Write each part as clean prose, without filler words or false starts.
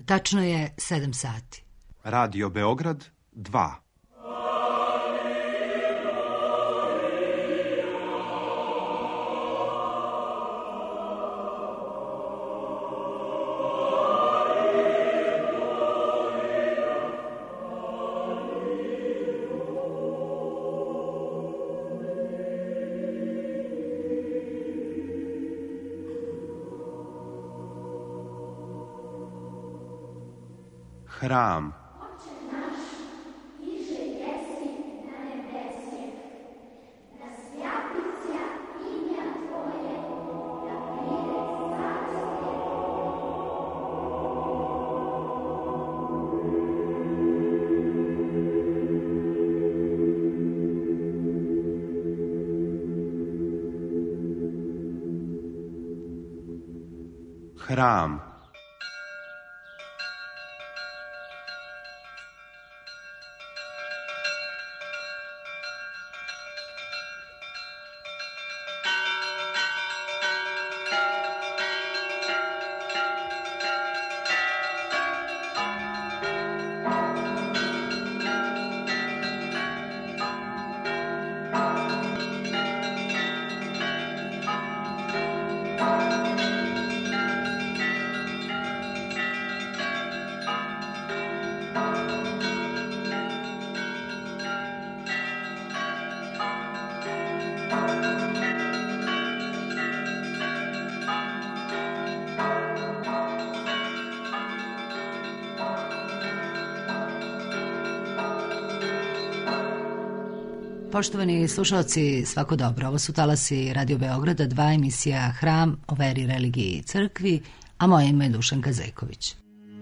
Tačno je 7 sati. Radio Beograd 2. Hram. Hram. Poštovani slušalci, svako dobro. Ovo su talasi Radio Beograda 2, emisija Hram o veri, religiji i crkvi, a moje ime je Dušanka Zejković.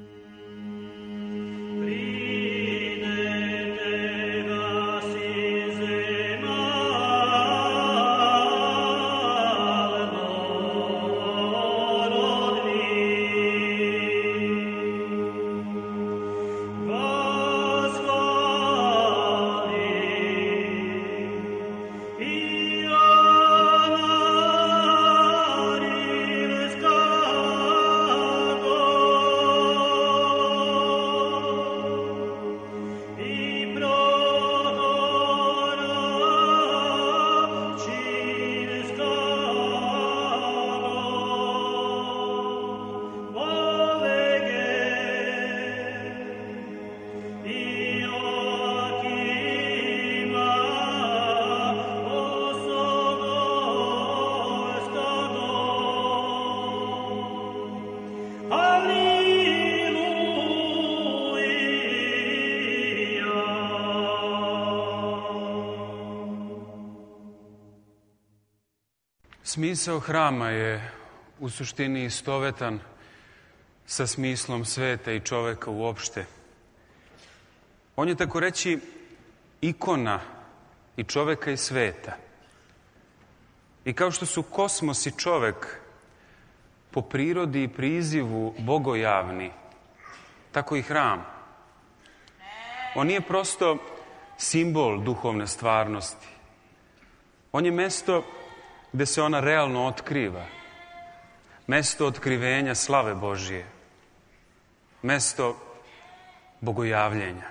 Smisao hrama je u suštini istovetan sa smislom sveta i čoveka uopšte. On je, tako reći, ikona i čoveka i sveta. I kao što su kosmos i čovek po prirodi i prizivu bogojavni, tako i hram. On nije prosto simbol duhovne stvarnosti. On je mesto gde se ona realno otkriva. Mesto otkrivenja slave Božije. Mesto bogojavljenja.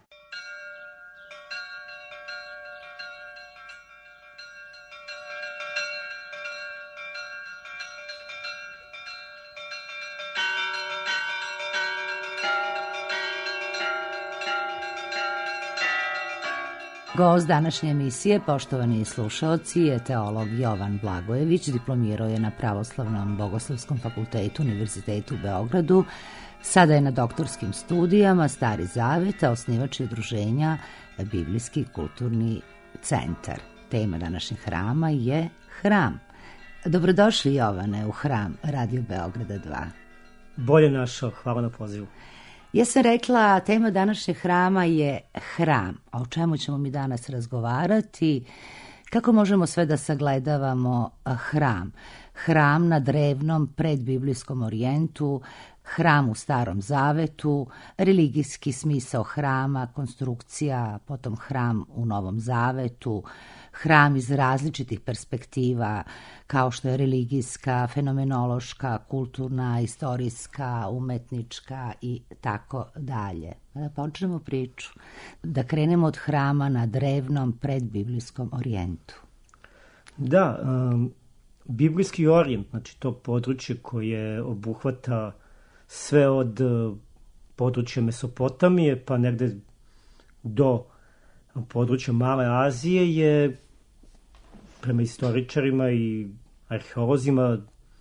Gost današnje emisije, poštovani slušaoci, je teolog Jovan Blagojević, diplomirao je na Pravoslavnom bogoslovskom fakultetu Univerzitetu u Beogradu, sada je na doktorskim studijama Stari Zavet, a osnivač je udruženja Biblijski kulturni centar. Tema današnjeg hrama je hram. Dobrodošli, Jovane, u hram Radio Beograda 2. Bolje našao, hvala na pozivu. Ja sam rekla, tema današnjeg hrama je hram. A o čemu ćemo mi danas razgovarati? Kako možemo sve da sagledavamo hram? Hram na drevnom predbiblijskom orijentu, hram u Starom Zavetu, religijski smisao hrama, konstrukcija, potom hram u Novom Zavetu, hram iz različitih perspektiva, kao što je religijska, fenomenološka, kulturna, istorijska, umetnička i tako dalje. Da počnemo priču, da krenemo od hrama na drevnom predbiblijskom orijentu. Da, biblijski orijent, znači to područje koje obuhvata sve od područja Mesopotamije pa negde do područja Male Azije je prema istoričarima i arheolozima,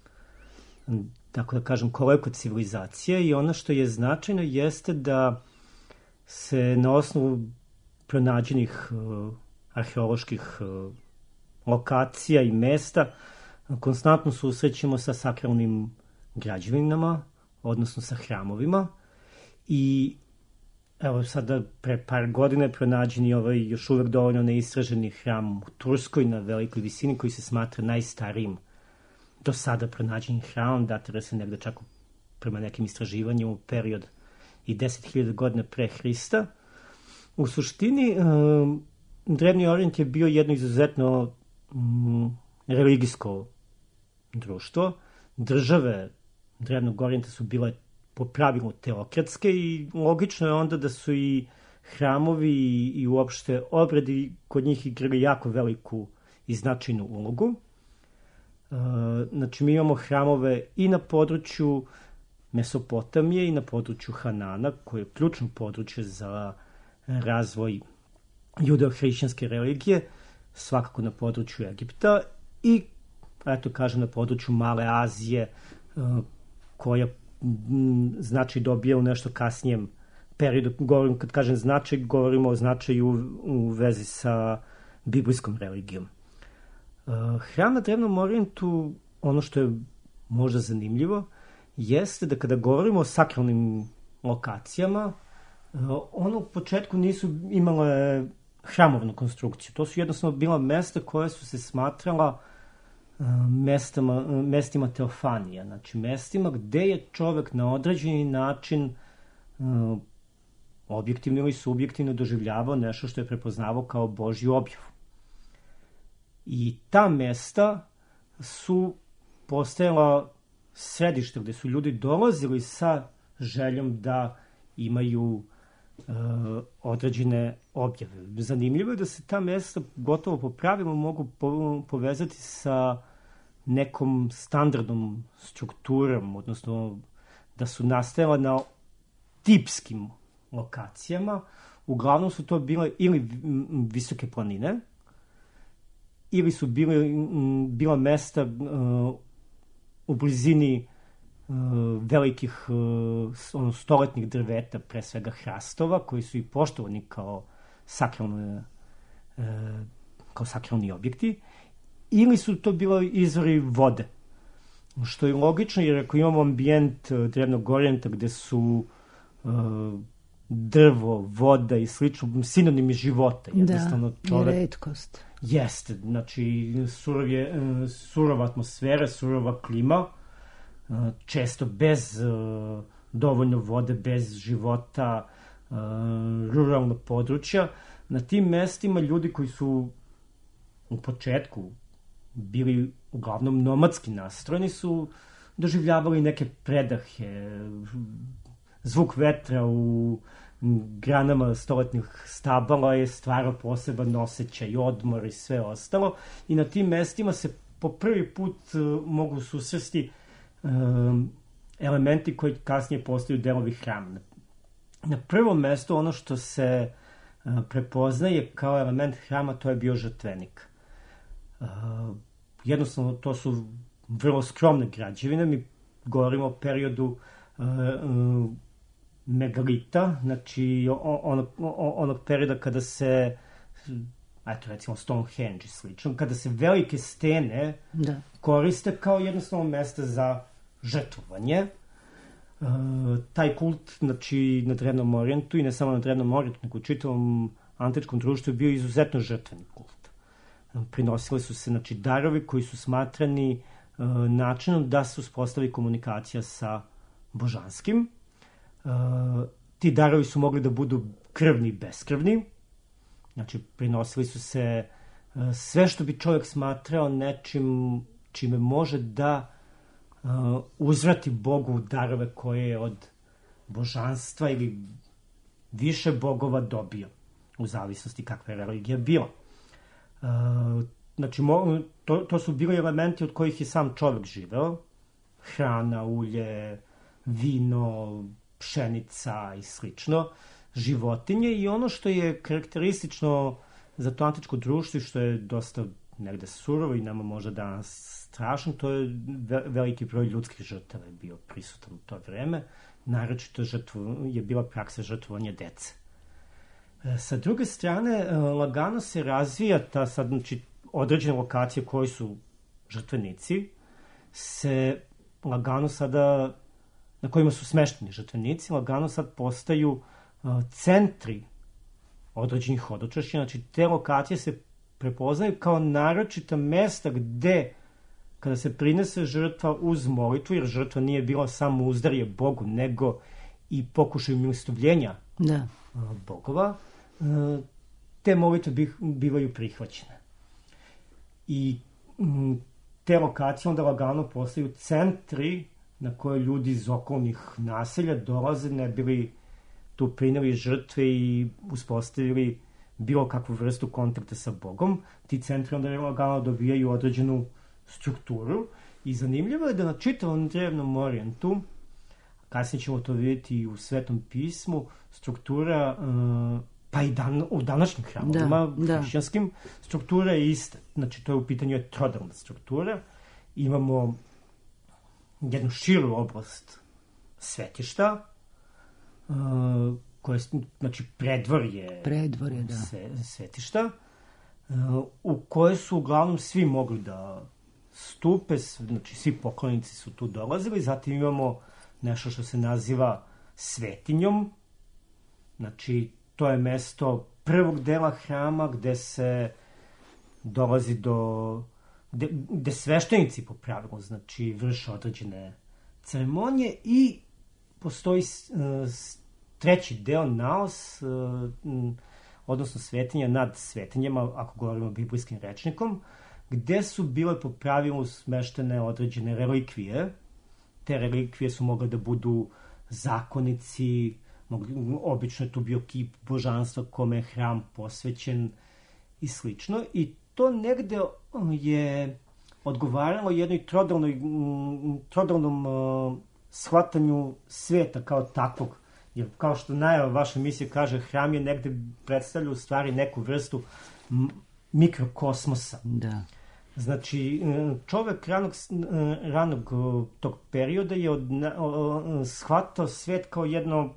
tako da kažem, kolevka civilizacije, i ono što je značajno jeste da se na osnovu pronađenih arheoloških lokacija i mesta konstantno susrećemo sa sakralnim građevinama, odnosno sa hramovima. I evo sada pre par godina je pronađen i ovaj još uvek dovoljno neistraženi hram u Turskoj na velikoj visini koji se smatra najstarijim do sada pronađenim hramom, datira se negde čak prema nekim istraživanjima u period i 10.000 godina pre Hrista. U suštini, Drevni Orijent je bio jedno izuzetno religijsko društvo. Države Drevnog Orijenta su bile po pravilu teokratske i logično je onda da su i hramovi i uopšte obredi kod njih igrali jako veliku i značajnu ulogu. Znači, mi imamo hramove i na području Mesopotamije i na području Hanana, koje je ključno područje za razvoj judeo-hrišćanske religije, svakako na području Egipta i, eto kažem, na području Male Azije, koja značaj dobija u nešto kasnijem periodu. Kad kažem značaj, govorimo o značaju u vezi sa biblijskom religijom. Hram na Drevnom Orijentu, ono što je možda zanimljivo, jeste da kada govorimo o sakralnim lokacijama, ono u početku nisu imale hramovnu konstrukciju. To su jednostavno bila mesta koja su se smatrala mestima teofanija, znači mestima gde je čovek na određeni način objektivno ili subjektivno doživljavao nešto što je prepoznavao kao Božju objavu. I ta mesta su postajala središte gde su ljudi dolazili sa željom da imaju određene objave. Zanimljivo je da se ta mesta gotovo po pravilu mogu povezati sa nekom standardnom strukturom, odnosno da su nastajala na tipskim lokacijama. Uglavnom su to bile ili visoke planine, ili su bila mesta u blizini velikih stoletnih drveta, pre svega hrastova, koji su i poštovani kao sakralni objekti, ili su to bilo izvori vode. Što je logično, jer ako imamo ambijent Drevnog Orijenta gde su drvo, voda i slično sinonimi života. Da, čovek, i retkost. Jeste, znači surova atmosfera, surova klima, često bez dovoljno vode, bez života, ruralna područja. Na tim mestima ljudi koji su u početku bili uglavnom nomadski nastrojeni su doživljavali neke predahe, zvuk vetra u granama stoletnih stabala je stvarao poseban osjećaj, odmor i sve ostalo. I na tim mestima se po prvi put mogu susresti elementi koji kasnije postaju delovi hrama. Na prvom mestu ono što se prepoznaje kao element hrama, to je bio žrtvenik. Jednostavno, to su vrlo skromne građevine. Mi govorimo o periodu megalita, znači onog perioda kada se, recimo Stonehenge i slično, kada se velike stene koriste kao jednostavno mesta za žrtvovanje. Taj kult, znači, na Drevnom Orijentu, i ne samo na Drevnom Orijentu, nego u čitavom antičkom društvu je bio izuzetno žrtveni kult. Prinosili su se, znači, darovi koji su smatrani načinom da se uspostavi komunikacija sa božanskim. Ti darovi su mogli da budu krvni i beskrvni. Znači, prinosili su se sve što bi čovjek smatrao nečim čime može da uzvrati Bogu darove koje je od božanstva ili više bogova dobio, u zavisnosti kakva je religija bila. Znači, to su bili elementi od kojih je sam čovjek živeo. Hrana, ulje, vino, pšenica i slično, životinje, i ono što je karakteristično za to antičko društvo i što je dosta negde surovo i nama možda danas strašno, to je veliki broj ljudskih žrtava je bio prisutan u to vreme. Naročito je bila praksa žrtvovanja dece. Sa druge strane, lagano se razvija ta sad, znači, određene lokacije koji su žrtvenici, se lagano sada, na kojima su smešteni žrtvenici, lagano sad postaju centri određenih hodočašća. Znači, te lokacije se prepoznaju kao naročita mesta gde, kada se prinese žrtva uz molitvu, jer žrtva nije bila samo uzdarje Bogu, nego i pokušaj milostivljenja bogova, te molitve bivaju prihvaćene. I te lokacije onda lagano postaju centri na koje ljudi iz okolnih naselja dolaze, ne bili tu prineli žrtve i uspostavili bilo kakvu vrstu kontakta sa Bogom. Ti centri onda lagano dobijaju određenu strukturu i zanimljivo je da na čitavom drevnom Orijentu, kasnije ćemo to vidjeti i u Svetom pismu, struktura, pa i u današnjim hramovima, hrišćanskim, struktura je ista. Znači, to je u pitanju je trodalna struktura. Imamo jednu širu oblast svetišta, koje, znači, predvorje svetišta, u koje su uglavnom svi mogli da stupe, znači svi poklonici su tu dolazili. Zatim imamo nešto što se naziva svetinjom, znači to je mesto prvog dela hrama gde se dolazi gde sveštenici po pravilu, znači, vrše određene ceremonije, i postoji treći deo, naos, odnosno svetinja nad svetinjama, ako govorimo biblijskim rečnikom, gde su bile po pravilu smeštene određene relikvije. Te relikvije su mogle da budu zakonici, obično je tu bio kip božanstva kome je hram posvećen i slično. I to negde je odgovaralo jednoj trodalnom shvatanju sveta kao takvog. Jer kao što najava vaše misije kaže, hram je negde predstavlja u stvari neku vrstu mikrokosmosa. Da. Znači, čovek ranog tog perioda je shvatao svet kao jedno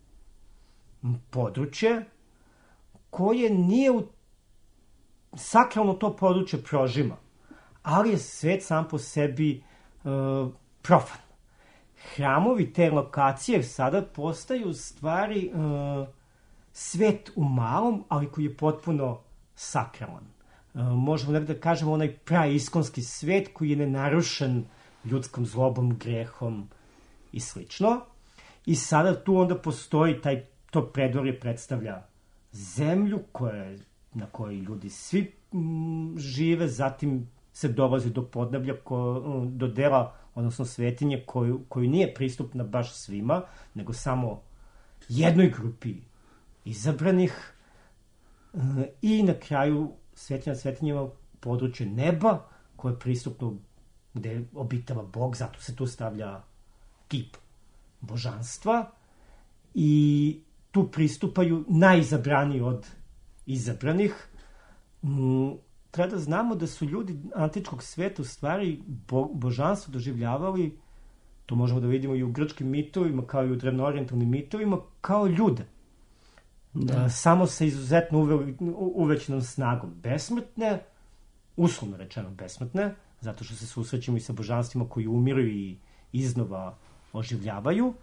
područje koje nije sakralno to područje prožima, ali je svet sam po sebi profan. Hramovi, te lokacije sada postaju stvari svet u malom, ali koji je potpuno sakralan. Možemo nekada da kažemo onaj praiskonski svet koji je nenarušen ljudskom zlobom, grehom i slično. I sada tu onda postoji to predvorje predstavlja zemlju na kojoj ljudi svi žive, zatim se dolazi do podneblja, do dela, odnosno svetinje koju nije pristupna baš svima, nego samo jednoj grupi izabranih, i na kraju svetinja svetinjeva područje neba koje je pristupno gde obitava Bog, zato se tu stavlja kip božanstva i tu pristupaju najizabraniji od izabranih. Treba da znamo da su ljudi antičkog sveta u stvari božanstvo doživljavali, to možemo da vidimo i u grčkim mitovima, kao i u drevnoorijentalnim mitovima, kao ljude. Da. Samo sa izuzetno uvećenom snagom. Besmrtne, uslovno rečeno besmrtne, zato što se susrećemo i sa božanstvima koji umiru i iznova oživljavaju.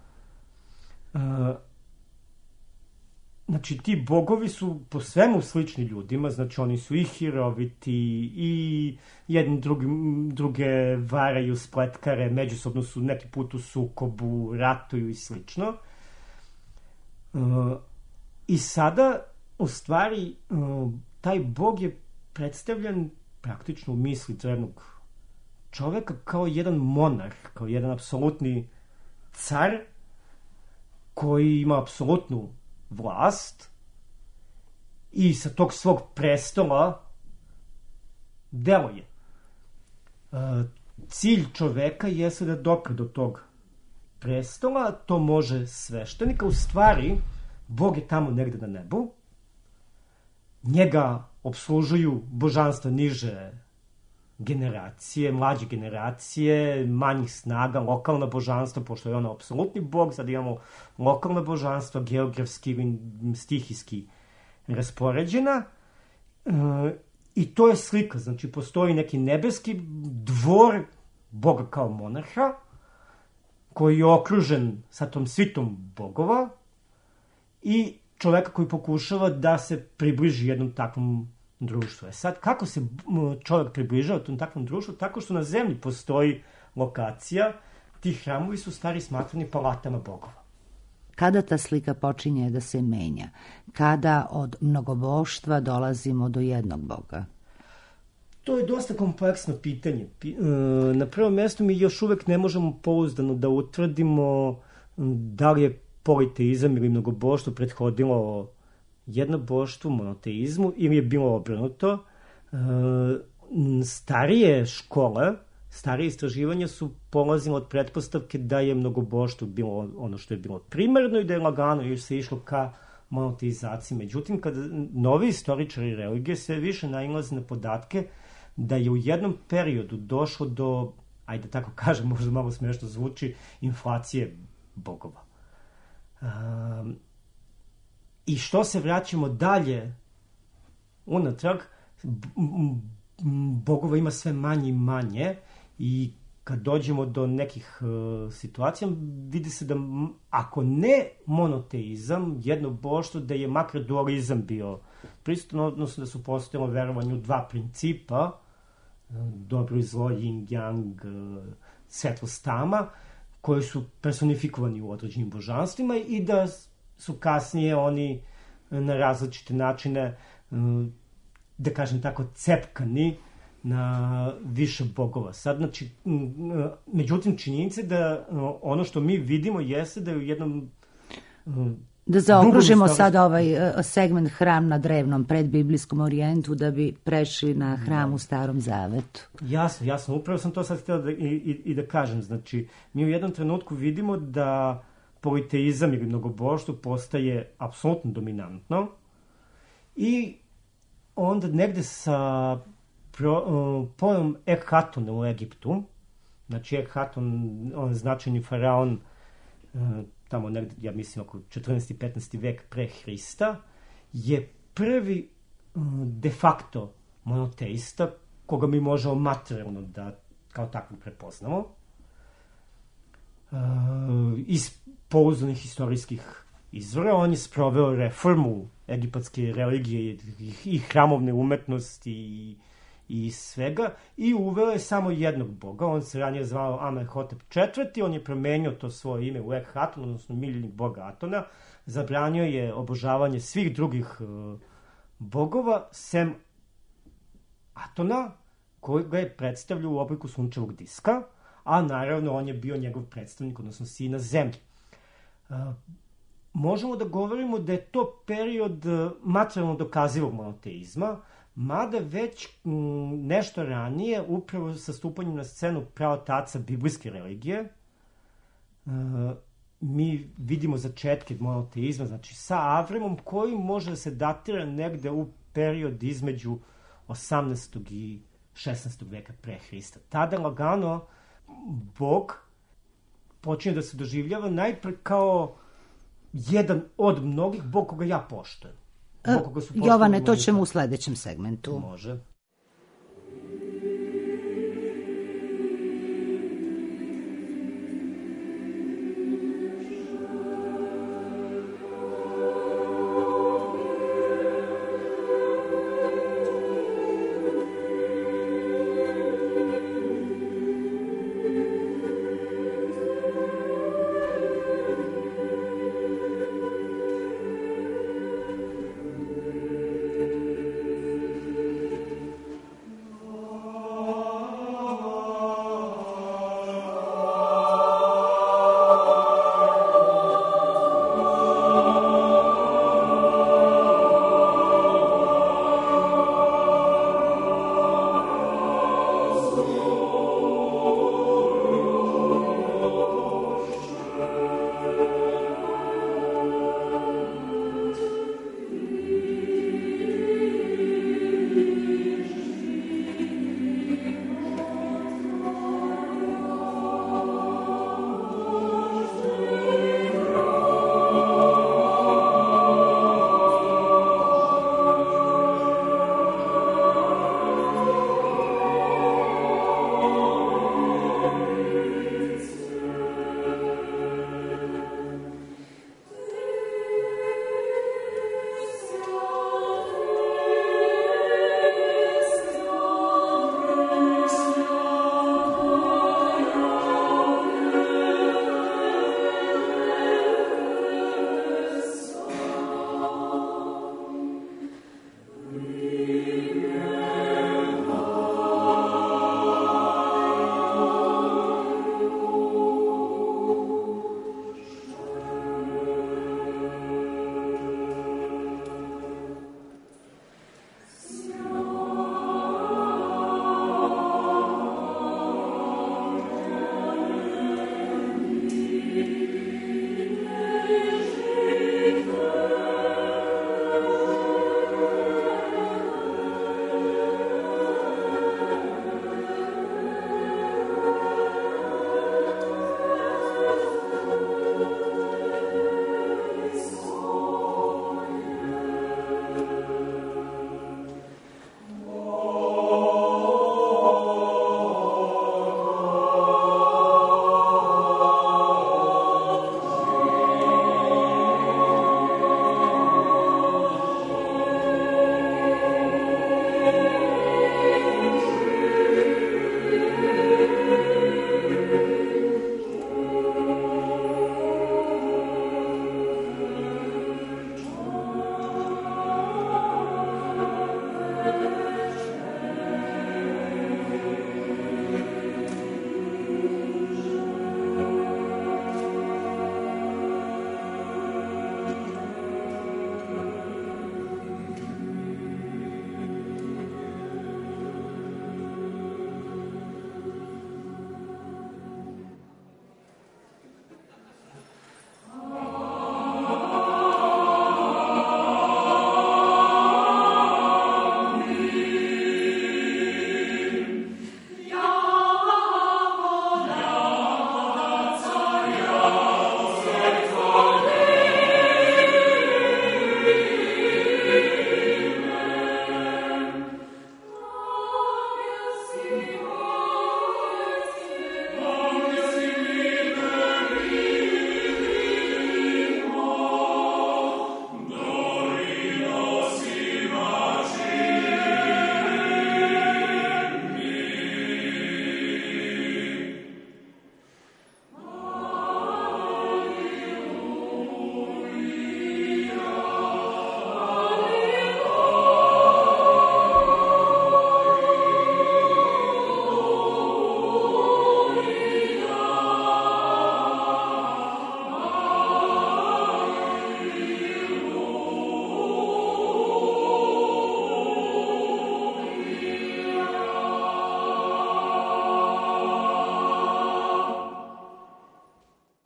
Znači, ti bogovi su po svemu slični ljudima, znači oni su i hiroviti, i jedni druge varaju, spletkare, međusobno su neki put u sukobu, ratuju i slično. I sada, u stvari, taj bog je predstavljen praktično u misli drevnog čoveka kao jedan monarh, kao jedan apsolutni car koji ima apsolutnu vlast i sa tog svog prestola deluje. Cilj čoveka jeste da dopre do tog prestola, to može sveštenika. U stvari, Bog je tamo negde na nebu, njega obslužuju božanstva niže generacije, mlađe generacije, manjih snaga, lokalna božanstva, pošto je ona apsolutni Bog, sad imamo lokalna božanstva, geografski ili stihijski raspoređena. I to je slika, znači postoji neki nebeski dvor Boga kao monarha, koji je okružen sa tom svitom bogova i čoveka koji pokušava da se približi jednom takvom društvu. Sad, kako se čovek približava tom takvom društvu? Tako što na zemlji postoji lokacija, ti hramovi su stari smatrani palatama bogova. Kada ta slika počinje da se menja? Kada od mnogoboštva dolazimo do jednog boga? To je dosta kompleksno pitanje. Na prvom mjestu mi još uvek ne možemo pouzdano da utvrdimo da li je politeizam ili mnogoboštvo prethodilo jednoboštvu, monoteizmu, ili je bilo obrnuto. Starije škole, starije istraživanja su polazile od pretpostavke da je mnogoboštvo bilo ono što je bilo primarno i da je lagano još se išlo ka monoteizaciji. Međutim, kada novi istoričari religije se više nailaze na podatke da je u jednom periodu došlo do, ajde tako kažem, možda malo smešno zvuči, inflacije bogova. I što se vraćamo dalje unatrag, bogova ima sve manje i manje i kad dođemo do nekih situacija, vidi se da ako ne monoteizam, jednoboštvo, da je makar dualizam bio prisutan, odnosno da su postojalo verovanje u dva principa, dobro i zlo, yin, yang, svetlost, tama, koji su personifikovani u određenim božanstvima i da su kasnije oni na različite načine, da kažem tako, cepkani na više bogova. Sad, znači, međutim, činjenica je da ono što mi vidimo jeste da je u jednom da zaokružimo sad ovaj segment hram na drevnom predbiblijskom orijentu da bi prešli na hram u Starom Zavetu. Jasno. Upravo sam to sad htjela da kažem. Znači, mi u jednom trenutku vidimo da politeizam ili mnogoboštvo postaje apsolutno dominantno i onda negde sa pojom Ekhatona u Egiptu, znači Ekhaton, on značajni faraon, tamo negde, ja mislim, oko 14. i 15. vek pre Hrista, je prvi de facto monoteista koga mi možemo materijalno da kao takvog prepoznamo. Iz pouzdanih istorijskih izvora on je sproveo reformu egipatske religije i hramovne umetnosti i svega i uveo je samo jednog boga. On se ranije zvao Amenhotep IV. On je promenio to svoje ime u Ekhaton, odnosno miljenik boga Atona. Zabranio je obožavanje svih drugih bogova, sem Atona, koji ga je predstavljao u obliku sunčevog diska, a naravno on je bio njegov predstavnik, odnosno sin na zemlji. Možemo da govorimo da je to period materijalno dokazivog monoteizma, mada već nešto ranije, upravo sa stupanjem na scenu praotaca biblijske religije, mi vidimo začetke monoteizma, znači sa Avramom, koji može da se datira negde u period između 18. i 16. veka pre Hrista. Tada lagano Bog počinje da se doživljava najpre kao jedan od mnogih, Bog koga ja poštujem. Jovane, to ćemo u sledećem segmentu. Može.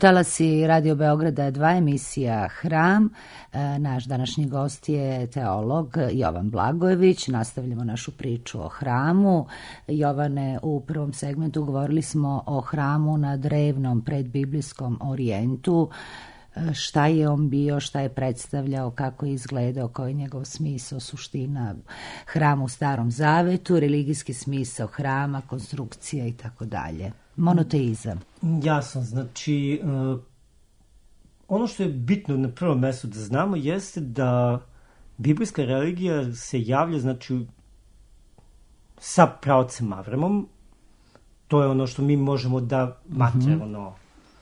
Talasi Radio Beograda 2, emisija Hram. Naš današnji gost je teolog Jovan Blagojević. Nastavljamo našu priču o hramu. Jovane, u prvom segmentu govorili smo o hramu na drevnom predbiblijskom orijentu. Šta je on bio, šta je predstavljao, kako je izgledao, koji je njegov smisao, suština, hram u Starom Zavetu, religijski smisao hrama, konstrukcija i tako dalje. Monoteizam. Jasno, znači ono što je bitno na prvom mjestu da znamo jeste da biblijska religija se javlja, znači, sa pravcem Avramom. To je ono što mi možemo da materijalno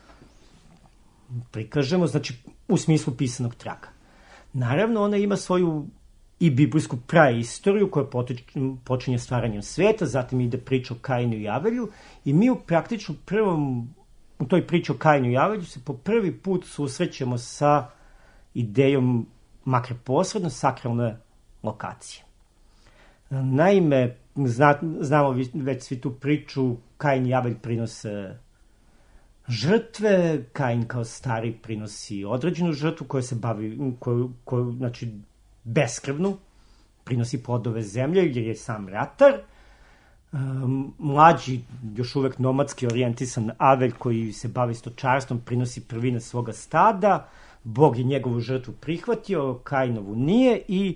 prikažemo, znači u smislu pisanog traga. Naravno, ona ima svoju i biblijsku praistoriju koja počinje stvaranjem sveta, zatim ide priča o Kainu i Avelju i mi praktično u toj priči o Kainu i Avelju se po prvi put susrećemo sa idejom, makar posredno, sakralne lokacije. Naime, znamo već svi tu priču, Kain i Avelj prinose žrtve, Kain kao stari prinosi određenu žrtvu koja se bavi, koju znači, beskrvnu, prinosi plodove zemlje jer je sam ratar. Mlađi, još uvek nomadski orijentisan Avelj koji se bavi stočarstvom prinosi prvine svoga stada. Bog je njegovu žrtvu prihvatio, Kainovu nije i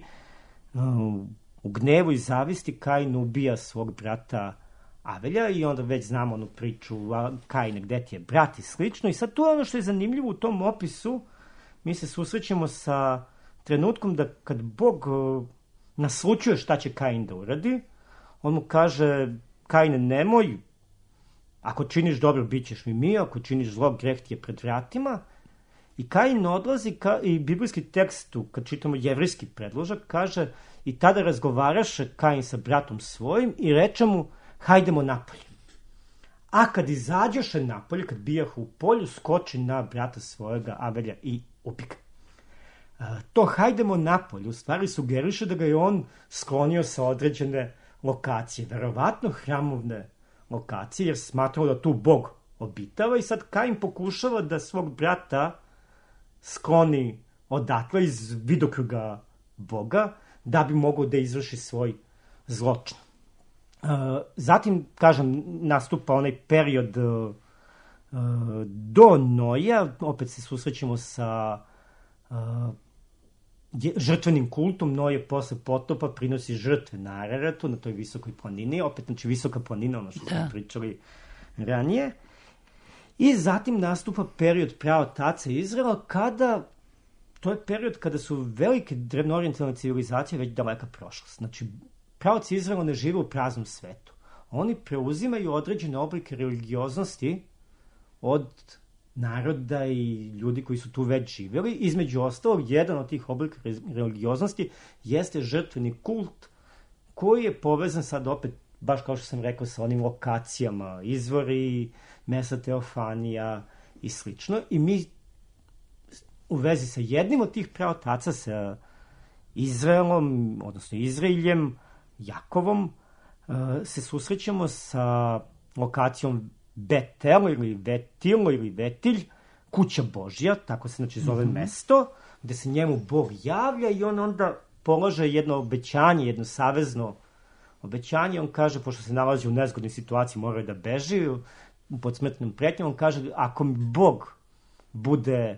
u gnevu i zavisti Kain ubija svog brata Avelja i onda već znamo onu priču Kaine gde ti je brat i slično. I sad tu ono što je zanimljivo u tom opisu, mi se susrećemo sa trenutkom da kad Bog naslučuje šta će Kain da uradi, on mu kaže, Kaine, nemoj, ako činiš dobro, bit ćeš mi, ako činiš zlo, greh ti je pred vratima. I Kain odlazi, i biblijski tekst, kad čitamo jevrejski predložak, kaže, i tada razgovaraše Kain sa bratom svojim i reče mu, hajdemo napolje. A kad izađoše napolje, kad bijahu u polju, skoči na brata svojega Avelja i ubi ga. To hajdemo napolje u stvari sugeriše da ga je on sklonio sa određene lokacije, verovatno hramovne lokacije, jer smatrao da tu Bog obitava i sad Kain pokušava da svog brata skloni odatle iz vidokruga Boga da bi mogao da izvrši svoj zločin. Zatim, kažem, nastupa onaj period do Noja, opet se susrećemo sa žrtvenim kultom. Noje posle potopa prinosi žrtve na Araratu, na toj visokoj planini, opet, znači, visoka planina, ono što smo pričali ranije. I zatim nastupa period praotaca Izraela, to je period kada su velike drevnoorijentalne civilizacije već daleka prošlost. Znači, praoci Izraela ne žive u praznom svetu. Oni preuzimaju određene oblike religioznosti od naroda i ljudi koji su tu već živjeli. Između ostalog, jedan od tih oblika religioznosti jeste žrtveni kult koji je povezan sad opet, baš kao što sam rekao, sa onim lokacijama, izvori, mesta Teofanija i slično. I mi u vezi sa jednim od tih praotaca, sa Izraelom, odnosno Izraeljem, Jakovom, se susrećemo sa lokacijom Betel ili Betil ili Betilj, kuća Božja, tako se znači zove mesto, gde se njemu Bog javlja i on onda polaže jedno obećanje, jedno savezno obećanje. On kaže, pošto se nalazi u nezgodnoj situaciji, mora da beži pod smrtnom pretnjom, on kaže, ako mi Bog bude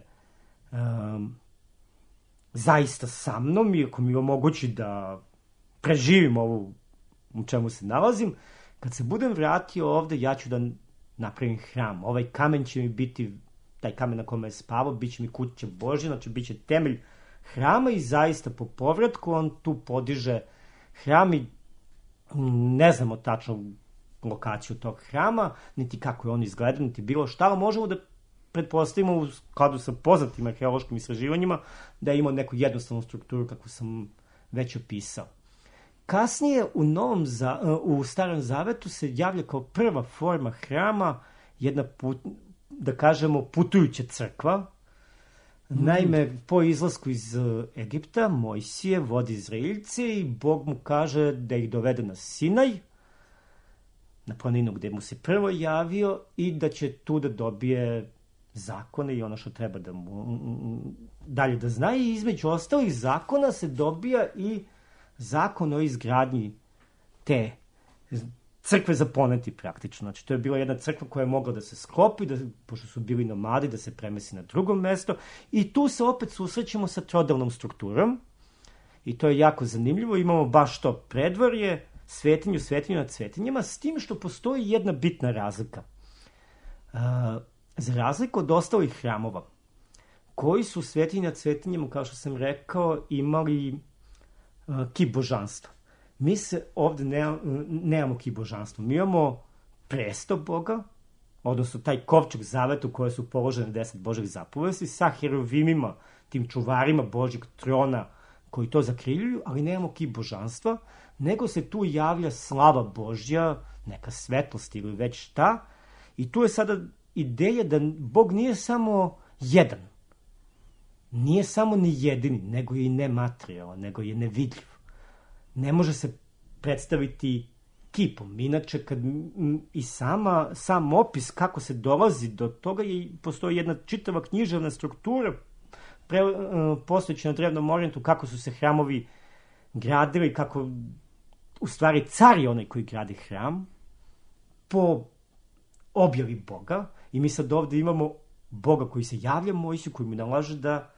zaista sa mnom i ako mi omogući da preživim ovu u čemu se nalazim, kad se budem vratio ovde, ja ću da napravim hram. Ovaj kamen će mi biti, taj kamen na kome je spavao, bit će mi kuća Božja, znači bit će temelj hrama i zaista po povratku on tu podiže hram i ne znamo tačno lokaciju tog hrama, niti kako je on izgleda, niti bilo šta, ali možemo da pretpostavimo u skladu sa poznatim arheološkim istraživanjima da je imao neku jednostavnu strukturu kako sam već opisao. Kasnije u Starom Zavetu se javlja kao prva forma hrama jedna, da kažemo, putujuća crkva. Naime, po izlasku iz Egipta, Mojsije vodi Izraeljce i Bog mu kaže da ih dovede na Sinaj, na planinu gde mu se prvo javio, i da će tu da dobije zakone i ono što treba da mu dalje da zna. I između ostalih zakona se dobija i zakon o izgradnji te crkve za poneti praktično. Znači, to je bila jedna crkva koja je mogla da se sklopi, pošto su bili nomadi, da se premesi na drugo mesto. I tu se opet susrećemo sa trodalnom strukturom. I to je jako zanimljivo. Imamo baš to predvorje, svetinju nad svetinjama, s tim što postoji jedna bitna razlika. Za razliku od ostalih hramova, koji su svetinji nad svetinjama, kao što sam rekao, imali kip božanstva. Mi se ovde nemamo kip božanstva. Mi imamo presto Boga, odnosno taj kovčeg zaveta u kojoj su položene 10 Božjih zapovesti, sa herovimima, tim čuvarima Božjeg trona koji to zakriljuju, ali nemamo kip božanstva, nego se tu javlja slava Božja, neka svetlost ili već šta. I tu je sada ideja da Bog nije samo jedan. Nije samo ni jedini, nego je i nematerijalan, nego je nevidljiv. Ne može se predstaviti kipom. Inače, kad i sam opis kako se dolazi do toga, postoji jedna čitava književna struktura postojeći na Drevnom Orijentu, kako su se hramovi gradili, kako u stvari car je onaj koji gradi hram po objavi Boga. I mi sad ovde imamo Boga koji se javlja Mojsiju, koji mu nalaže da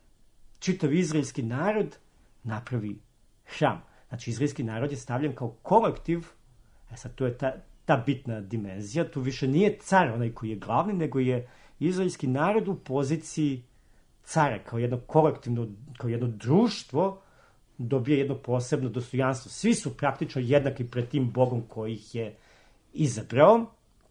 čitav izraelski narod napravi hram. Znači, izraelski narod je stavljen kao kolektiv. Sad, tu je ta bitna dimenzija. Tu više nije car onaj koji je glavni, nego je izraelski narod u poziciji cara, kao jedno kolektivno, kao jedno društvo, dobije jedno posebno dostojanstvo. Svi su praktično jednaki pred tim Bogom koji ih je izabrao.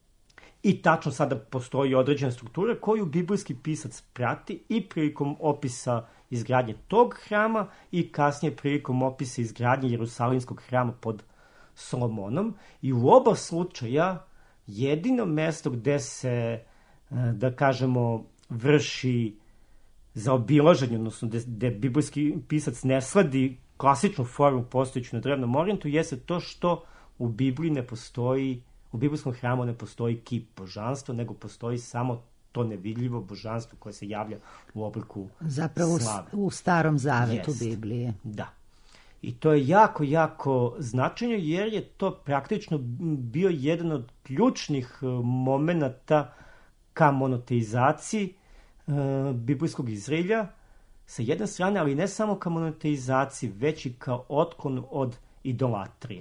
I tačno sada postoji određena struktura koju biblijski pisac prati i prilikom opisa izgradnje tog hrama i kasnije prilikom opisa izgradnje Jerusalimskog hrama pod Solomonom. I u oba slučaja jedino mesto gde se, da kažemo, vrši zaobilaženje, odnosno gde biblijski pisac ne sledi klasičnu formu postojeću na Drevnom Orijentu, jeste to što u Bibliji ne postoji, u biblijskom hramu ne postoji kip božanstva, nego postoji samo to nevidljivo božanstvo koje se javlja u obliku zapravo slave. U Starom zavetu Biblije. Da. I to je jako, jako značajno, jer je to praktično bio jedan od ključnih momenata ka monoteizaciji biblijskog Izraelja sa jedne strane, ali ne samo ka monoteizaciji, već i ka otklonu od idolatrije.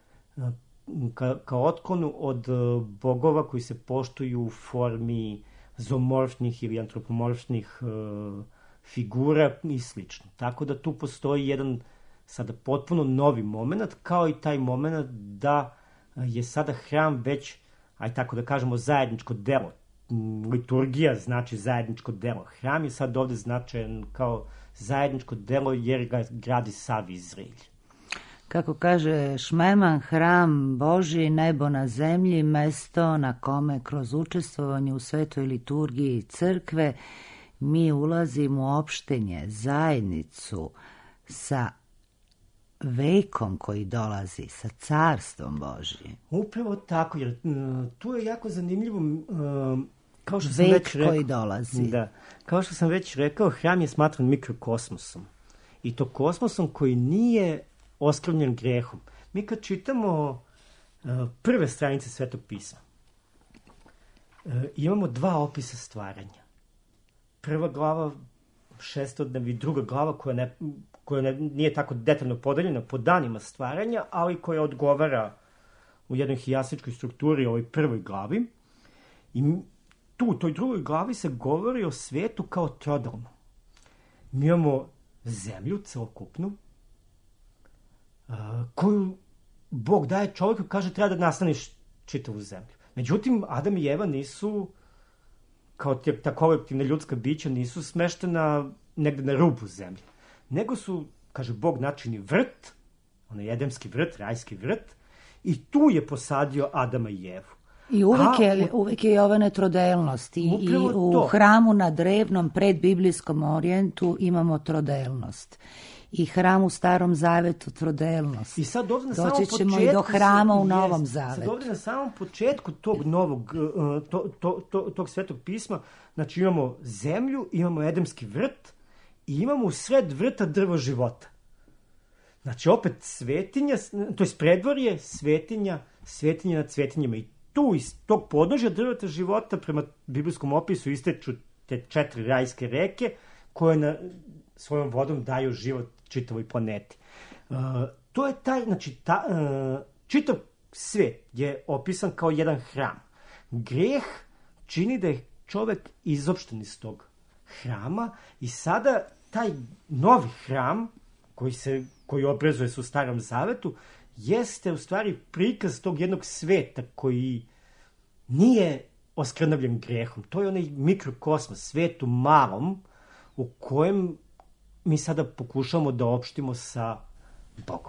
Ka otklonu od bogova koji se poštuju u formi zoomorfnih ili antropomorfnih figura i slično. Tako da tu postoji jedan sada potpuno novi moment, kao i taj moment da je sada hram već, aj tako da kažemo, zajedničko delo. Liturgija znači zajedničko delo. Hram je sad ovde značajan kao zajedničko delo jer ga gradi sav Izrael. Kako kaže Šmeman, hram Božji, nebo na zemlji, mesto na kome kroz učestvovanje u svetoj liturgiji crkve mi ulazimo u opštenje, zajednicu sa vekom koji dolazi, sa carstvom Božjim. Upravo tako, jer tu je jako zanimljivo, kao što sam vek već rekao, koji dolazi. Da, kao što sam već rekao, hram je smatran mikrokosmosom. I to kosmosom koji nije oskrvljen grehom. Mi kad čitamo prve stranice Svetog pisma, imamo dva opisa stvaranja. Prva glava, šestodnev, i druga glava koja nije tako detaljno podeljena po danima stvaranja, ali koja odgovara u jednoj hijastičkoj strukturi ovoj prvoj glavi. I tu, u toj drugoj glavi se govori o svetu kao trodalnom. Mi imamo zemlju celokupnu, koju Bog daje čovjeku, kaže treba da nastaniš čitavu zemlju. Međutim, Adam i Eva nisu, kao ta kolektivna ljudska bića, nisu smeštena negde na rubu zemlje. Nego su, kaže Bog, načini vrt, onaj edemski vrt, rajski vrt, i tu je posadio Adama i Evu. I uvek je Jovane trodelnost. I u hramu na drevnom predbiblijskom orijentu imamo trodelnost. I hram u Starom Zavetu trodelnost. I sad ovdje na doći ćemo i do hrama u Novom Zavetu. Sad ovdje na samom početku tog novog, tog svetog pisma, znači imamo zemlju, imamo Edemski vrt i imamo u sred vrta drvo života. Znači opet svetinja, to je predvorje, svetinja nad svetinjama. I tu iz tog podnožja drveta života prema biblijskom opisu isteču te 4 rajske reke koje svojom vodom daju život čitavoj planeti. To je taj, znači, čitav svet je opisan kao jedan hram. Greh čini da je čovek izopšten iz tog hrama i sada taj novi hram koji obrazuje se u Starom Zavetu jeste u stvari prikaz tog jednog sveta koji nije oskrnavljen grehom. To je onaj mikrokosmos, svet u malom u kojem mi sada pokušamo da opštimo sa Bogom.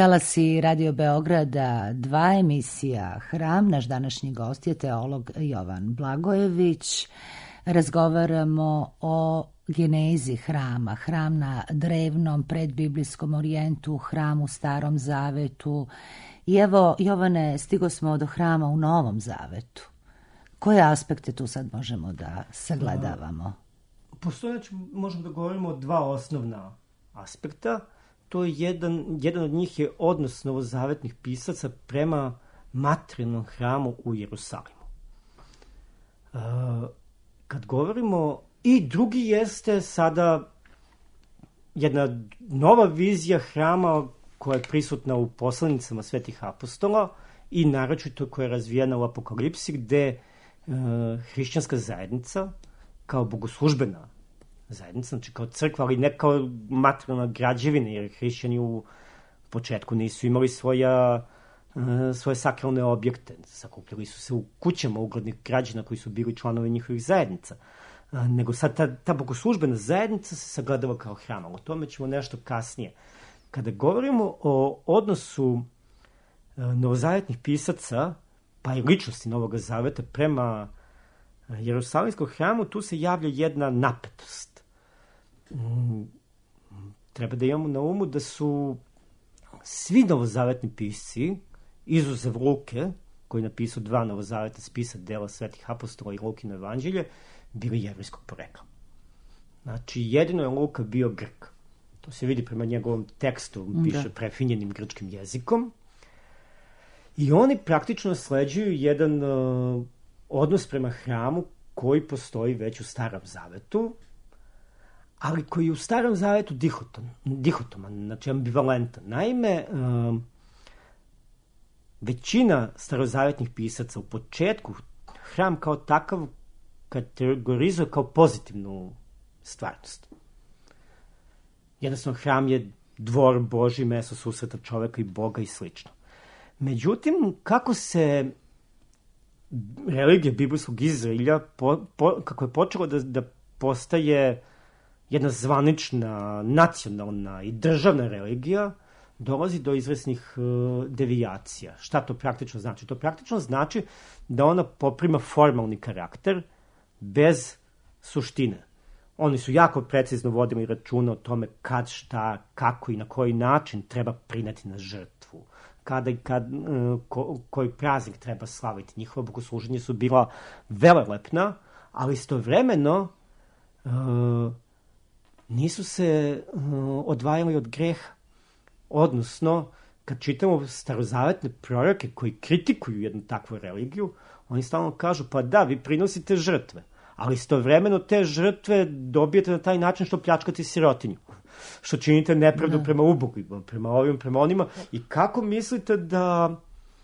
Talasi Radio Beograda, 2 emisija Hram. Naš današnji gost je teolog Jovan Blagojević. Razgovaramo o genezi hrama, hram na drevnom predbiblijskom orijentu, hram u Starom Zavetu. I evo, Jovane, stigo smo do hrama u Novom Zavetu. Koje aspekte tu sad možemo da sagledavamo? Postoje, možemo da govorimo o 2 osnovna aspekta. To je jedan od njih je odnos novozavetnih pisaca prema materijalnom hramu u Jerusalimu. Kad govorimo, i drugi jeste sada jedna nova vizija hrama koja je prisutna u poslanicama svetih apostola i naročito koja je razvijena u Apokalipsi, gde hrišćanska zajednica kao bogoslužbena zajednica, znači kao crkva, ali ne kao materijalna građevina, jer hrišćani u početku nisu imali svoje sakralne objekte. Sakupljali su se u kućama uglednih građana koji su bili članovi njihovih zajednica. Nego sad ta bogoslužbena zajednica se sagledava kao hram. O tome ćemo nešto kasnije. Kada govorimo o odnosu novozavetnih pisaca, pa i ličnosti Novog Zaveta prema Jerusalimskom hramu, tu se javlja jedna napetost. Treba da imamo na umu da su svi novozavetni pisci, izuzev Luke, koji je napisao 2 novozavetna spisa, dela svetih apostola i Lukino evanđelje, bili jevrejskog porekla. Znači, jedino je Luka bio Grk. To se vidi prema njegovom tekstu, piše prefinjenim grčkim jezikom. I oni praktično sleđuju jedan odnos prema hramu koji postoji već u Starom Zavetu, ali koji je u Starom Zavetu dihotoman, znači ambivalentan. Naime, većina starozavetnih pisaca u početku hram kao takav kategorizuje kao pozitivnu stvarnost. Jednostavno, hram je dvor Božji, mesto susreta čoveka i Boga i slično. Međutim, kako se religija biblijskog Izraelja, kako je počela da postaje jedna zvanična, nacionalna i državna religija, dolazi do izvesnih devijacija. Šta to praktično znači? To praktično znači da ona poprima formalni karakter bez suštine. Oni su jako precizno vodili računa o tome kad, šta, kako i na koji način treba prineti na žrtvu. Kada i koji praznik treba slaviti. Njihova bogosluženja su bila velelepna, ali istovremeno nisu se odvajali od greha. Odnosno, kad čitamo starozavetne proroke koji kritikuju jednu takvu religiju, oni stalno kažu, pa da, vi prinosite žrtve, ali istovremeno te žrtve dobijete na taj način što pljačkate sirotinju, što činite nepravdu prema ubogima, prema ovim, prema onima. I kako mislite da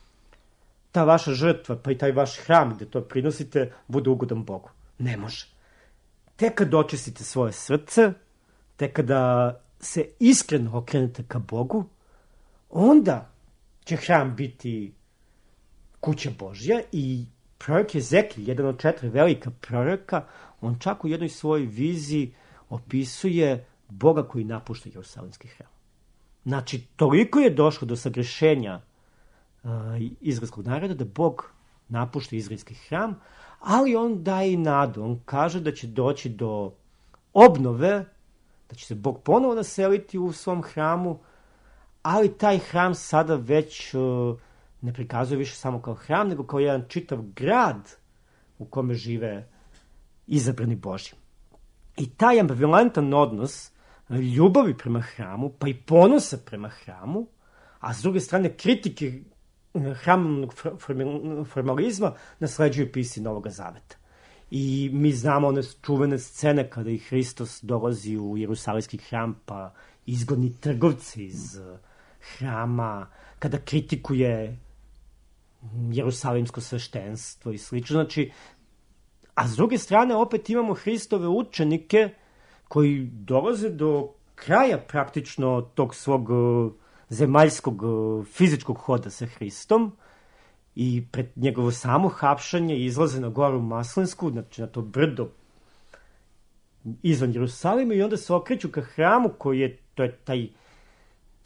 ta vaša žrtva, pa i taj vaš hram gde to prinosite, bude ugodan Bogu? Ne može. Tek kad očistite svoje srce, tek kada se iskreno okrenete ka Bogu, onda će hram biti kuća Božja. I prorok Ezekilj, jedan od 4 velika proroka, on čak u jednoj svojoj viziji opisuje Boga koji napušta Jerusalimski hram. Znači, toliko je došlo do sagrešenja izraelskog naroda da Bog napušta izraelski hram, ali on daje i nadu. On kaže da će doći do obnove, da će se Bog ponovo naseliti u svom hramu, ali taj hram sada već ne prikazuje više samo kao hram, nego kao jedan čitav grad u kome žive izabrani Božji. I taj ambivalentan odnos ljubavi prema hramu, pa i ponosa prema hramu, a s druge strane kritike hramnog formalizma nasleđuju pisci Novog Zaveta. I mi znamo one čuvene scene kada i Hristos dolazi u Jerusalimski hram, pa izgoni trgovci iz hrama, kada kritikuje jerusalimsko sveštenstvo i slično. Znači, a s druge strane opet imamo Hristove učenike koji dolaze do kraja praktično tog svog zemaljskog fizičkog hoda sa Hristom i pred njegovo samo hapšanje izlaze na goru Maslinsku, znači na to brdo izvan Jerusalima, i onda se okreću ka hramu koji je, to je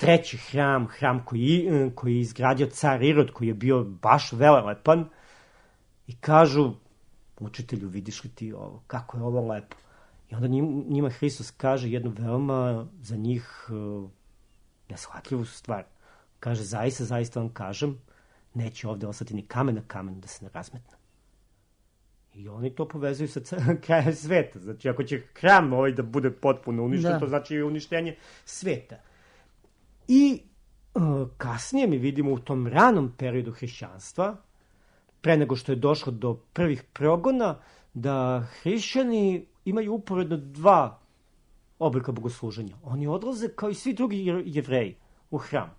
treći hram koji je izgradio car Irod, koji je bio baš velelepan, i kažu, učitelju, vidiš li ti ovo, kako je ovo lepo? I onda njima Hristos kaže jednu veoma za njih neshvatljivu stvar. Kaže, zaista vam kažem, neće ovde ostati ni kamen na kamenu da se ne razmetne. I oni to povezuju sa krajem sveta. Znači, ako će hram da bude potpuno uništen, to znači i uništenje sveta. I kasnije mi vidimo u tom ranom periodu hrišćanstva, pre nego što je došlo do prvih progona, da hrišćani imaju uporedno dva oblika bogosluženja. Oni odlaze kao i svi drugi Jevreji u hram.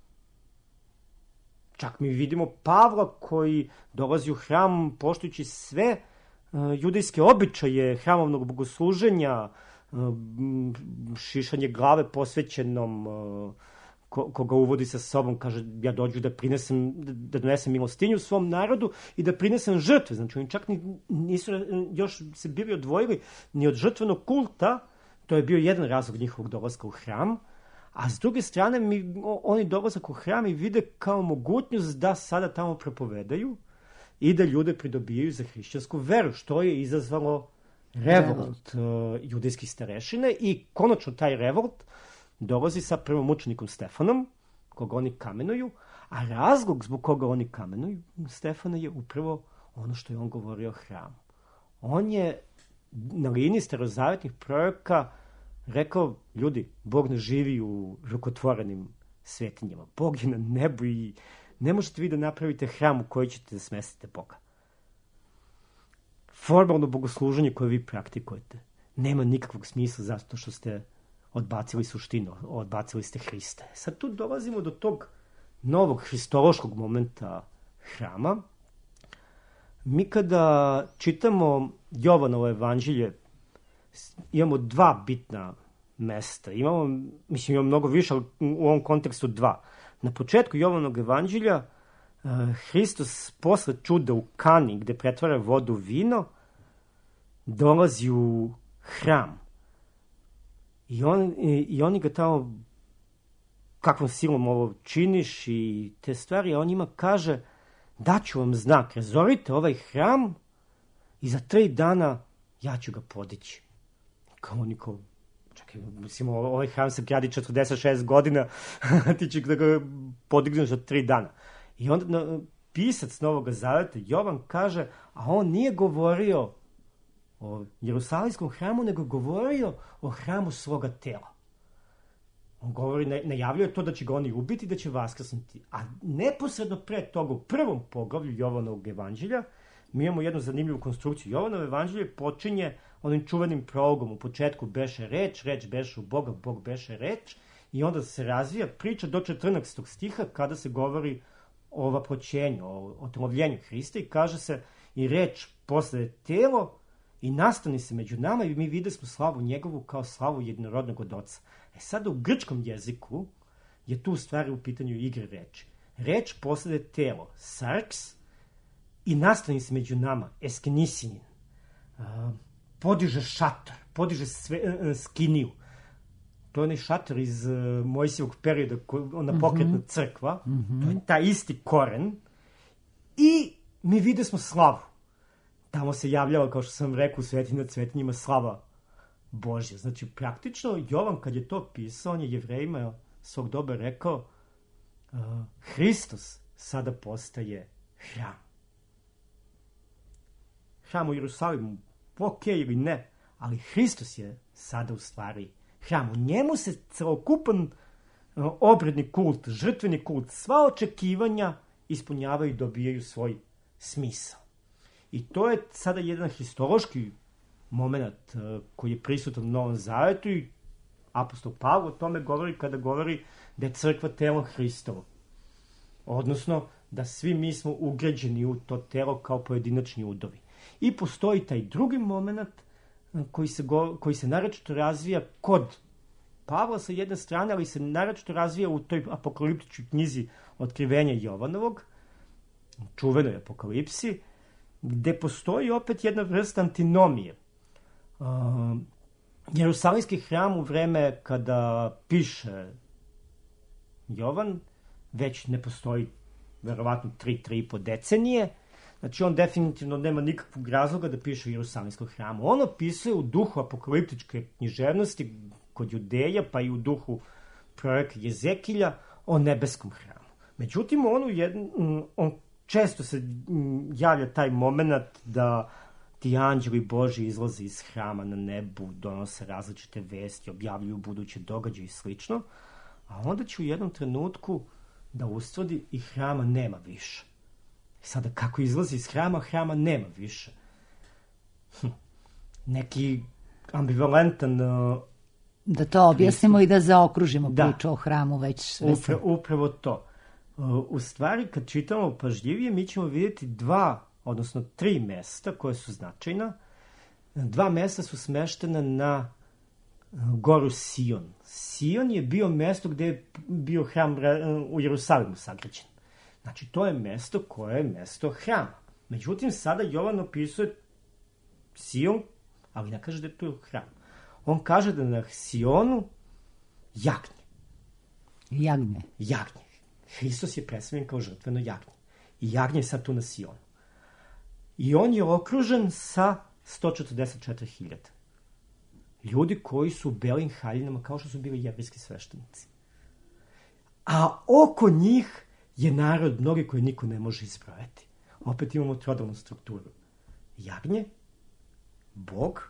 Čak mi vidimo Pavla koji dolazi u hram poštujući sve judejske običaje hramovnog bogosluženja, šišanje glave posvećenom, koga uvodi sa sobom, kaže, ja dođu da donesem milostinju svom narodu i da prinesem žrtve. Znači, oni čak nisu još se bili odvojili ni od žrtvenog kulta, to je bio jedan razlog njihovog dolaska u hram, a s druge strane oni dolazak u hram i vide kao mogućnost da sada tamo propovedaju i da ljude pridobijaju za hrišćansku veru, što je izazvalo revolt judejskih starešina i konačno taj revolt dolazi sa prvomučenikom Stefanom, koga oni kamenuju, a razlog zbog koga oni kamenuju Stefana je upravo ono što je on govorio o hramu. On je na liniji starozavetnih proroka rekao, ljudi, Bog ne živi u rukotvorenim svetinjama. Bog je na nebu i ne možete vi da napravite hram u koji ćete da smestite Boga. Formalno bogosluženje koje vi praktikujete nema nikakvog smisla zato što ste odbacili suštinu, odbacili ste Hrista. Sad tu dolazimo do tog novog hristološkog momenta hrama. Mi kada čitamo Jovanovo evanđelje, imamo dva bitna mesta. Imamo mnogo više, ali u ovom kontekstu dva. Na početku Jovanovog evanđelja Hristos posle čuda u Kani, gde pretvara vodu u vino, dolazi u hram. I oni ga tamo, kakvom silom ovo činiš i te stvari, a on njima kaže, daću vam znak, razorite ovaj hram i za 3 dana ja ću ga podići. Kao oni kao, čekaj, ovaj hram se gradi 46 godina, ti će da ga podigneš za 3 dana. I onda pisac Novog Zaveta, Jovan, kaže, a on nije govorio o Jerusalimskom hramu, nego govorio o hramu svoga tela. On govori, najavljuje to da će ga oni ubiti, da će vaskrsnuti. A neposredno pre toga, u prvom poglavlju Jovanovog evanđelja, mi imamo jednu zanimljivu konstrukciju. Jovanovo evanđelje počinje onim čuvenim prologom. U početku beše reč, reč beše u Boga, Bog beše reč, i onda se razvija priča do 14. stiha kada se govori o vaproćenju, o otrmovljenju Hrista, i kaže se, i reč postaje telo i nastani se među nama i mi videsmo slavu njegovu kao slavu jednorodnog od Oca. Sada u grčkom jeziku je tu u stvari u pitanju igre reči. Reč postaje telo, sarks, i nastani se među nama, eskenisinin. Podiže šator, podiže skiniju. To je onaj šator iz Mojsijevog perioda, ona pokretna crkva. To je taj isti koren. I mi videsmo slavu. Tamo se javljala, kao što sam rekao, u svetinji nad svetinjima slava Božja. Znači, praktično, Jovan kad je to pisao, on je Jevrejima svog doba rekao, Hristos sada postaje hram. Hram u Jerusalimu, ok ili ne, ali Hristos je sada u stvari hram. U njemu se celokupan obredni kult, žrtveni kult, sva očekivanja ispunjavaju i dobijaju svoj smisao. I to je sada jedan histološki moment koji je prisutan u Novom Zavetu i apostol Pavle o tome govori kada govori da je crkva telo Hristovo. Odnosno da svi mi smo ugrađeni u to telo kao pojedinačni udovi. I postoji taj drugi moment koji se naročito razvija kod Pavla sa jedne strane, ali se naročito razvija u toj apokaliptičkoj knjizi Otkrivenja Jovanovog, čuvenoj apokalipsi, gde postoji opet jedna vrsta antinomije. Jerusalimski hram u vreme kada piše Jovan već ne postoji verovatno 3,5 decenije. Znači, on definitivno nema nikakvog razloga da piše o Jerusalimskom hramu. On opisuje u duhu apokaliptičke književnosti kod Judeja, pa i u duhu proroka Jezekilja o nebeskom hramu. Međutim, on često se javlja taj moment da ti anđeli Boži izlaze iz hrama na nebu, donose različite vesti, objavljuju buduće događaje i slično, a onda će u jednom trenutku da ustvrdi i hrama nema više. Sada, kako izlazi iz hrama, hrama nema više. Neki ambivalentan... Da to objasnimo i da zaokružimo priču o hramu već sve. Upravo to. U stvari, kad čitamo pažljivije, mi ćemo vidjeti 2, odnosno 3 mesta koje su značajna. 2 mesta su smeštena na goru Sion. Sion je bio mesto gde je bio hram u Jerusalimu sagrađen. Znači, to je mesto koje je mesto hrama. Međutim, sada Jovan opisuje Sion, ali ne kaže da je to hram. On kaže da na Sionu jagnje. Hristos je predstavljen kao žrtveno jagnje. I jagnje je sad tu na Sionu. I on je okružen sa 144.000. Ljudi koji su u belim haljinama, kao što su bili jevrijski sveštenici. A oko njih je narod mnogi koji niko ne može izbrojati. Opet imamo trodalnu strukturu. Jagnje, Bog,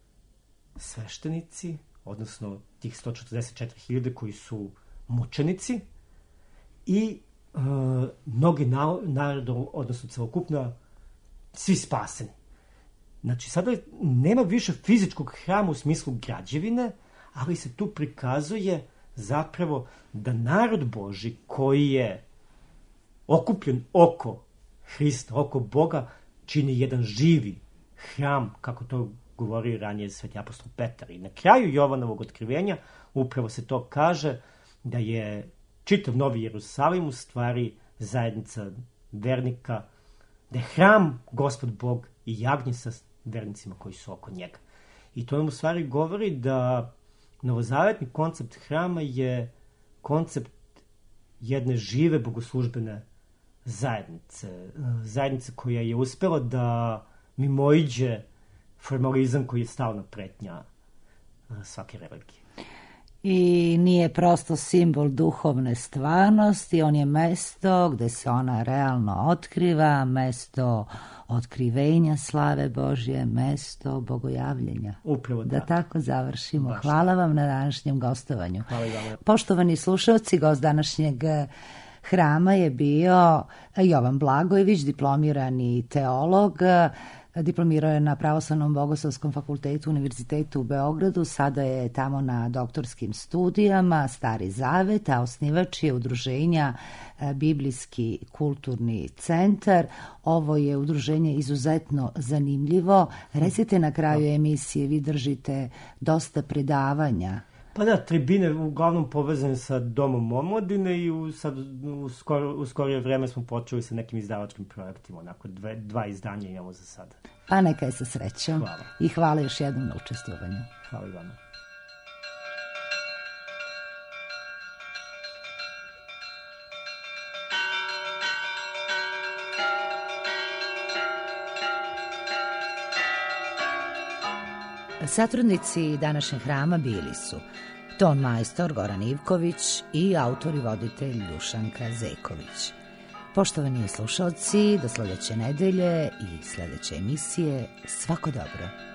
sveštenici, odnosno tih 144.000 koji su mučenici i mnogi narodu, odnosno celokupno, svi spaseni. Znači, sada nema više fizičkog hrama u smislu građevine, ali se tu prikazuje zapravo da narod Boži koji je okupljen oko Hrista, oko Boga, čini jedan živi hram, kako to govori ranije sveti apostol Petar. I na kraju Jovanovog otkrivenja upravo se to kaže da je čitav Novi Jerusalim u stvari zajednica vernika, da je hram Gospod Bog i jagnje sa vernicima koji su oko njega. I to nam u stvari govori da novozavetni koncept hrama je koncept jedne žive bogoslužbene zajednice koja je uspela da mimoiđe formalizam koji je stalna pretnja svake religije. I nije prosto simbol duhovne stvarnosti, on je mesto gde se ona realno otkriva, mesto otkrivenja slave Božje, mesto bogojavljenja. Upravo da tako završimo. Baš. Hvala vam na današnjem gostovanju. Hvala i vama. Poštovani slušalci, gost današnjeg hrama je bio Jovan Blagojević, diplomirani teolog. Diplomirao je na Pravoslavnom bogoslovskom fakultetu Univerzitetu u Beogradu, sada je tamo na doktorskim studijama, Stari Zavet, a osnivač je udruženja Biblijski kulturni centar. Ovo je udruženje izuzetno zanimljivo. Recite na kraju emisije, vi držite dosta predavanja. Pa da, tribine uglavnom povezane sa Domom omladine i u skorije vreme smo počeli sa nekim izdavačkim projektima. Onako, 2 izdanja imamo za sada. Pa neka je sa srećom. Hvala. I hvala još jednom na učestvovanju. Hvala i vama. Satrudnici današnjeg hrama bili su ton majstor Goran Ivković i autor i voditelj Dušanka Zeković. Poštovani slušalci, do sledeće nedelje i sledeće emisije, svako dobro.